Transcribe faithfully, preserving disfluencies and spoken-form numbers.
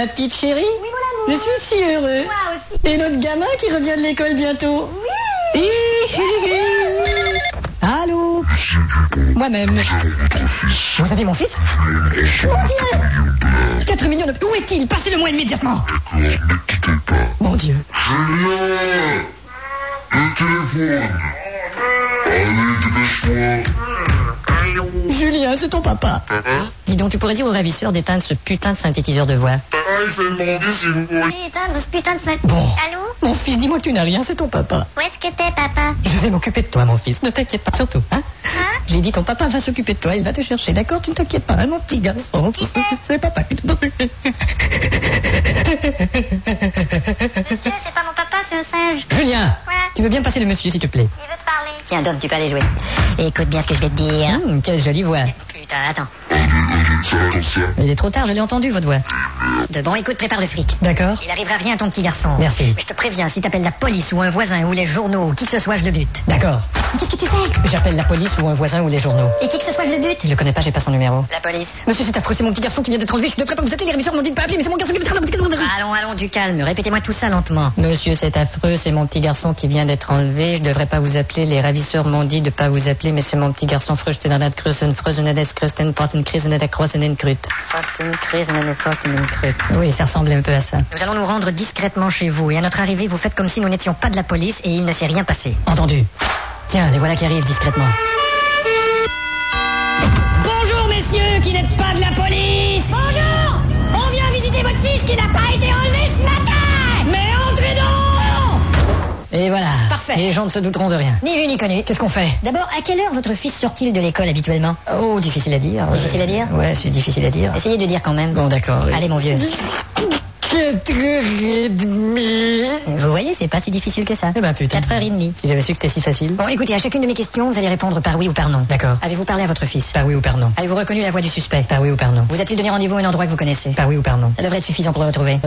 Ma petite chérie? Oui, mon amour. Je suis si heureux. Moi aussi. Et notre gamin qui revient de l'école bientôt? Oui. Allô? Moi-même. Vous avez mon fils? Mon Dieu. quatre millions de... Où est-il? Passez-le-moi immédiatement. D'accord, ne quittez pas. Mon Dieu. Julien! Le téléphone! Allez, dépêche-toi! Julien, c'est ton papa. Papa? Dis donc, tu pourrais dire au ravisseur d'éteindre ce putain de synthétiseur de voix. Papa, il fait demander si vous pourriez... Oui, éteindre ce putain de fenêtre. Bon. Allô? Mon fils, dis-moi que tu n'as rien, c'est ton papa. Où est-ce que t'es, papa? Je vais m'occuper de toi, mon fils. Ne t'inquiète pas, surtout. Hein? Hein? J'ai dit, ton papa va s'occuper de toi. Il va te chercher, d'accord? Tu ne t'inquiètes pas, hein, mon petit garçon. Qui c'est? C'est papa qui te... Monsieur, c'est pas mon papa, c'est un singe. Julien, Ouais. tu veux bien passer le monsieur, s'il te plaît? Il veut te parler. Tiens, Dom, tu peux aller jouer. Écoute bien ce que je vais te dire. Hum, quelle jolie voix. Putain, attends. Allez, allez, ça, attends ça. Il est trop tard, je l'ai entendu, votre voix. De bon, écoute, prépare le fric. D'accord? Il arrivera rien à ton petit garçon. Merci. Mais je te préviens, si t'appelles la police ou un voisin ou les journaux ou qui que ce soit, je le bute. D'accord. Qu'est-ce que tu fais? J'appelle la police ou un voisin ou les journaux. Et qui que ce soit, je le bute? Je le connais pas, j'ai pas son numéro. La police. Monsieur, c'est affreux, c'est mon petit garçon qui vient d'être enlevé. Je ne devrais pas vous appeler, les ravisseurs m'ont dit de pas appeler, mais c'est mon garçon qui vient d'être enlevé. Allons, allons, du calme. Répétez-moi tout ça lentement. Monsieur, c'est affreux, c'est mon petit garçon qui vient d'être enlevé. Je devrais pas vous appeler. Les ravisseurs m'ont dit de pas vous appeler, mais c'est mon petit garçon. Früchtenanat, Krösen, Frösenedes, Krösten, Posten, Krisenedet, Krosenen, Krut. Fasten, Krisenen, Fasten, Krut. Oui, ça ressemblait un peu à ça. Nous allons nous rendre discrètement chez vous et à notre arrivée, vous faites comme si nous n'étions pas de la police et il ne s'est rien passé. Entendu. Tiens, les voilà qui arrivent discrètement. Bonjour, messieurs, qui n'êtes pas de la police. Bonjour! On vient visiter votre fils qui n'a pas été enlevé ce matin! Mais entrez donc! Et voilà. Parfait. Les gens ne se douteront de rien. Ni vu ni connu. Qu'est-ce qu'on fait? D'abord, à quelle heure votre fils sort-il de l'école habituellement? Oh, difficile à dire. Difficile à dire? Ouais, c'est difficile à dire. Essayez de dire quand même. Bon, d'accord. Allez, mon vieux. Quatre heures et demie. Vous voyez, c'est pas si difficile que ça. Eh ben, putain. Quatre heures et demie. Si j'avais su que c'était si facile. Bon, écoutez, à chacune de mes questions, vous allez répondre par oui ou par non. D'accord. Avez-vous parlé à votre fils? Par oui ou par non. Avez-vous reconnu la voix du suspect? Par oui ou par non. Vous a-t-il donné rendez-vous à un endroit que vous connaissez? Par oui ou par non. Ça devrait être suffisant pour le retrouver.